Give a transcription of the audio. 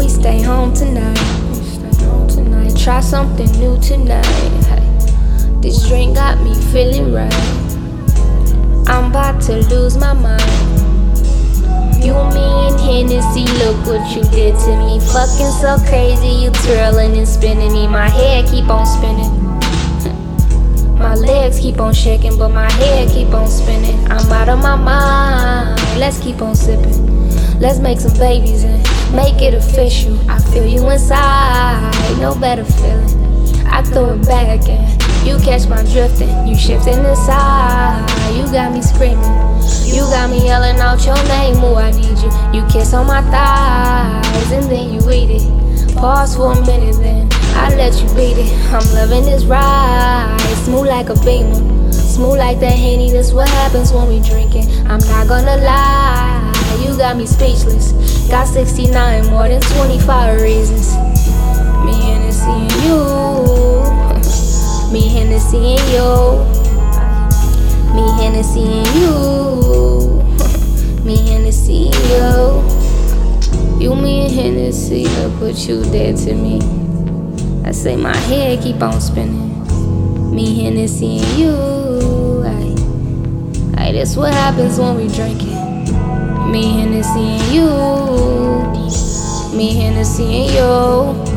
me stay home tonight. Try something new tonight. Hey, this drink got me feeling right. I'm about to lose my mind. You, me, and Hennessy, look what you did to me. Fucking so crazy, you twirling and spinning me. My head keep on spinning. My legs keep on shaking, but my head keep on spinning. I'm out of my mind. Let's keep on sipping. Let's make some babies and make it official. I feel you inside, no better feeling. I throw it back and you catch my drifting. You shifting inside, you got me screaming. You got me yelling out your name, ooh, I need you. You kiss on my thighs and then you eat it. Pause for a minute, then I let you beat it. I'm loving this ride, smooth like a beamer, smooth like that Henny. That's what happens when we drinking. I'm not gonna lie, you got me speechless. Got 69, more than 25 reasons. Me, Hennessy, and you. Me, Hennessy, and you. Me, Hennessy, and you. Me, Hennessy, and you. You, me, and Hennessy, look what you did to me. I say my head keep on spinning. Me, Hennessy, and you. Ay, that's what happens when we drinking. Me, Hennessy, and you. Me, Hennessy, and you.